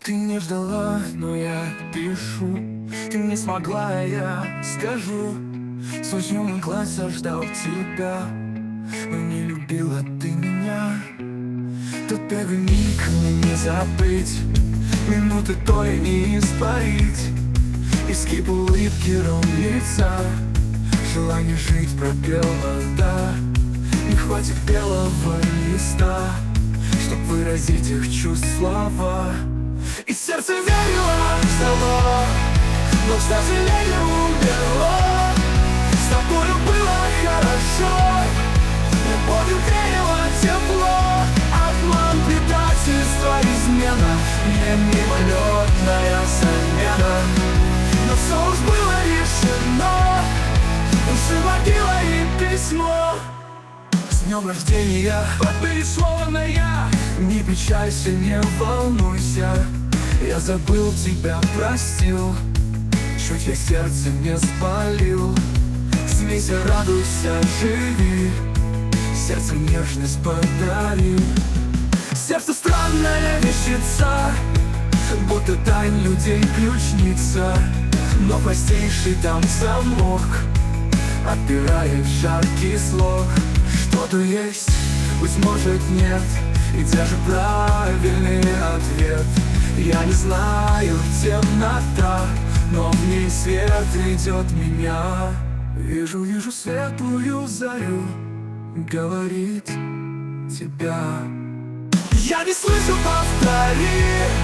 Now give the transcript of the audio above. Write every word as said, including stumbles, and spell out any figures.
Ты не ждала, но я пишу. Ты не смогла, а я скажу. С восьмого класса ждал тебя, но не любила ты меня. Тот первый миг мне не забыть, минуты той не испарить. Изгиб улыбки, ром лица, желание жить пропела, да. Не хватит белого листа, чтоб выразить их чувств слова. И сердце верило, ждало, но, к сожалению, умерло. С тобою было хорошо, любовью грело тепло. Обман, предательство, измена, не мимолетная замена. Но все уж было решено, души могила и письмо. С днем рождения, поперечленная. Не печалься, не волнуйся, я забыл тебя, простил. Чуть я сердце не спалил. Смейся, радуйся, живи, сердцем нежность подари. Сердце странная вещица, будто тайн людей ключница. Но простейший там замок отпирает жаркий слог. Что-то есть, быть может нет, и где же правильный ответ? Я не знаю, темнота, но в ней свет идет меня. Вижу, вижу светлую зарю, говорит тебя. Я не слышу, повтори,